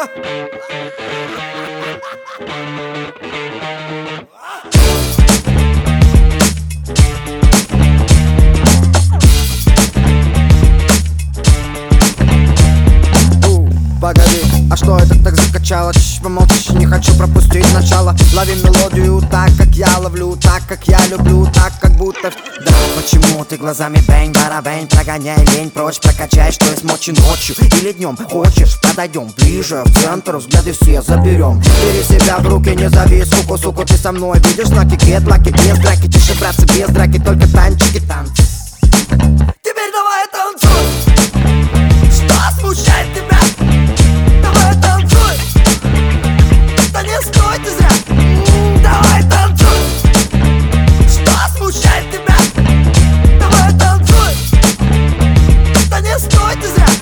Погоди, а что это так закачало? Чш, помолчи, не хочу пропустить начало. Лови мелодию так, как я ловлю, так, как я люблю, так, как будто... Да, почему ты глазами бэнь-барабэнь? Прогоняй лень прочь, прокачай, что есть мочи ночью или днем. Хочешь, подойдем ближе, в центр, взгляды все заберем. Бери себя в руки, не зови, суку, ты со мной. Видишь знаки, гет-лаки, без драки. Тише, братцы, без драки, только танчики, танцы. Теперь давай танцуй. Что смущает тебя? Давай танцуй. Да не стой ты зря. Давай танцуй. Что смущает тебя? Давай танцуй. Да не стой ты зря.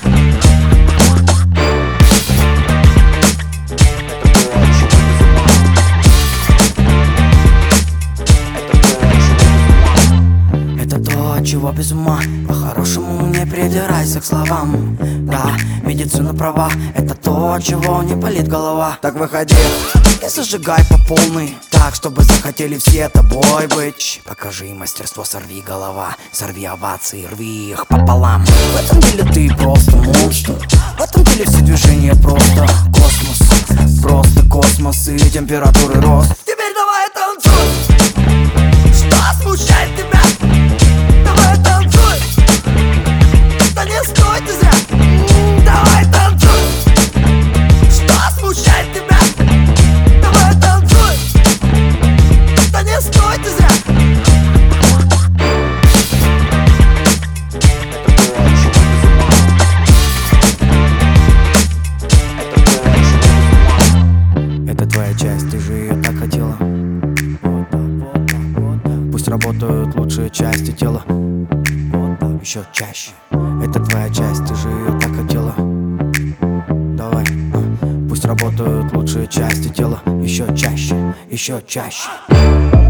Это то, от чего без ума. По-хорошему не придирайся к словам. Да, медицина права. Это то, от чего не болит голова. Так выходи и зажигай по полной, так, чтобы захотели все тобой быть. Покажи мастерство, сорви голова. Сорви овации, рви их пополам. В этом деле ты просто монстр. В этом деле все движения просто космос. Просто космос и температуры рост. Теперь давай танцуй. Что смущает тебя? Давай танцуй. Да не стой ты зря. Давай танцуй. Что смущает тебя? Давай танцуй. Да не стой ты зря. Это твоя часть, ты же ее так хотела. Пусть работают лучшие части тела. Еще чаще. Это твоя часть, ты же ее так хотела. Давай, пусть работают лучшие части тела. Еще чаще, еще чаще.